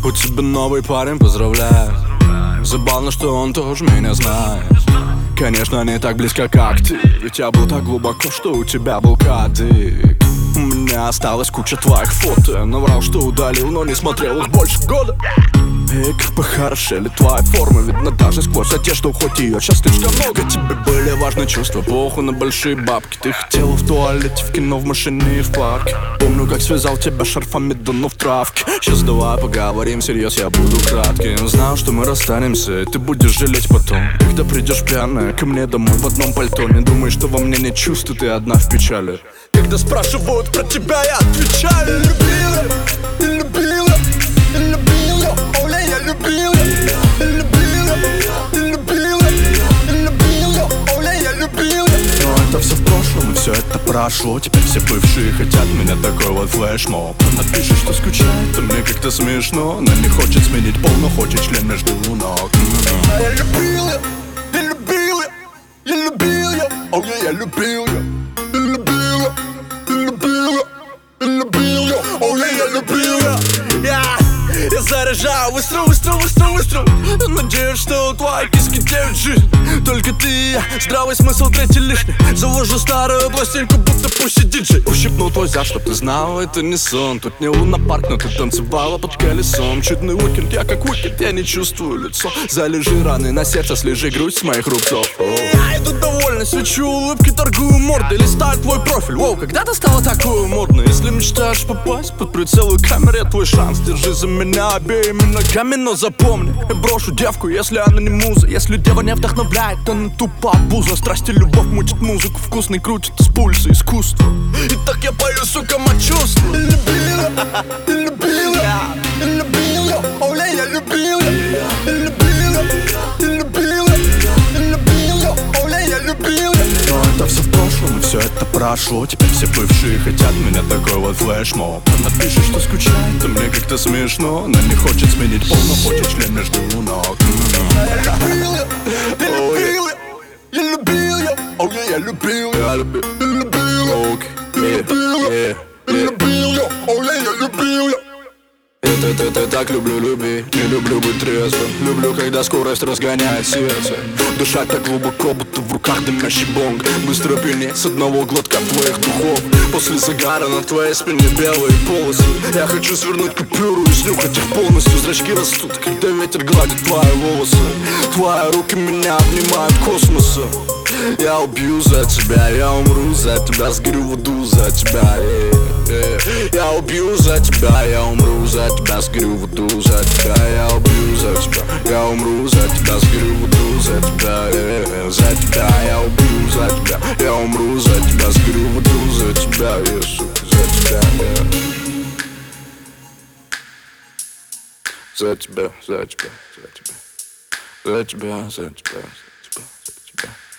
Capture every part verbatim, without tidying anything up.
У тебя новый парень, поздравляю. Забавно, что он тоже меня знает. Конечно, не так близко, как ты, ведь я был так глубоко, что у тебя был кадык. У меня осталась куча твоих фото. Наврал, что удалил, но не смотрел их больше года. И как похорошели твои формы. Видно даже сквозь одежду, хоть ее сейчас слишком много. Тебе были важны чувства, похуй на большие бабки. Ты хотела в туалете, в кино, в машине и в парке. Помню, как связал тебя шарфами, давно в травке. Сейчас давай поговорим всерьез, я буду кратким. Знал, что мы расстанемся, и ты будешь жалеть потом, когда придешь пьяная ко мне домой в одном пальто. Не думай, что во мне нет чувств, ты одна в печали. Когда спрашивают про тебя, я отвечаю: любила, любила, любила, Оля, я любила, любила, любила, любила, Оля, я любила. Но это все в прошлом, и все это прошло. Теперь все бывшие хотят меня, такой вот флешмоб. Она пишет, что скучает, а мне как-то смешно. Она не хочет сменить пол, но хочет член между ног. А я любила, я любила, я любила, Оля, я любила, любила, любила, любила, Оля, я любила. Я заряжаю выстрел, выстрел, выстрел, выстрел. Надеюсь, что у твоей киски девять жизнь. Только ты и я, здравый смысл третий лишний. Завожу старую пластинку, будто пусть диджей. Ущипнул твой зад, чтоб ты знал, это не сон. Тут не лунопарк, но ты танцевала под колесом. Чудный уикенд, я как уикенд, я не чувствую лицо. Залежи раны на сердце, слежи грудь с моих рубцов. Я иду довольно, свечу улыбки, торгую мордой. Листаю твой профиль, воу, когда ты стала такой модной? Если мечтаешь попасть под прицел камеры, твой шанс, держи за меня обеими ногами, но запомни, я брошу девку, если она не муза. Если дева не вдохновляет, то она тупо обуза. Страсть и любовь мутит музыку, вкусный крутит из пульса искусство. И так я пою, сука, мочувствую. Любила, любила, любила, Оля, я любила, любила, любила, любила, Оля, я любила. Но это все в прошлом, и все это прошло. Теперь все бывшие хотят меня, такой вот флешмоб. Она пишет, что скучает, а мне как-то смешно. Она не хочет сменить пол, но хочет член между ног. Я любила, я любила, я любила, Оля, я любила, я любила, любила, любила, Оля, я любила. Это, это, это так люблю любить, не люблю быть трезвым. Люблю, когда скорость разгоняет сердце. Дышать так глубоко, будто в руках дымящий бонг. Быстро пьянеть с одного глотка твоих духов. После загара на твоей спине белые полосы. Я хочу свернуть купюру и снюхать их полностью. Зрачки растут, когда ветер гладит твои волосы. Твои руки меня обнимают космосом. Я убью за тебя, я умру за тебя, сгорю в аду за тебя, yeah, yeah. Я убью за тебя, я умру за тебя, сгорю в аду за тебя. Я убью за тебя, я умру за тебя, сгорю в аду за тебя, yeah. За тебя я убью за тебя, я умру за тебя, сгорю в аду за тебя, yeah, сука, за тебя, yeah. За тебя, за тебя, за тебя, за тебя, за тебя.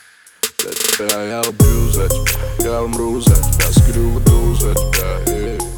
За тебя я убью, за тебя я умру, за тебя сгорю в аду за тебя, yeah.